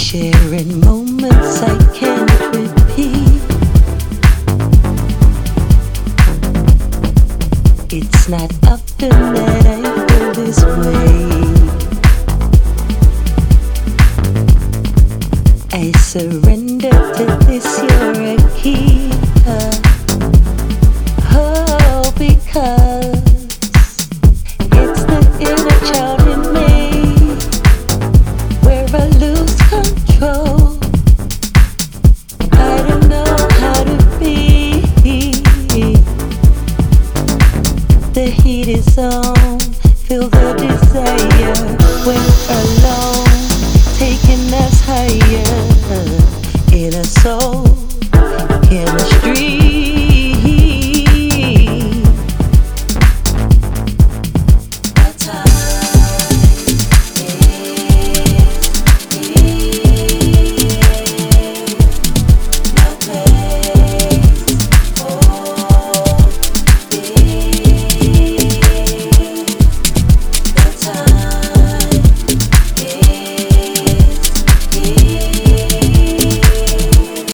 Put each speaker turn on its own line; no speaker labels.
Sharing moments I can't repeat. It's not often that I feel this way. I surrender to this, you're a key.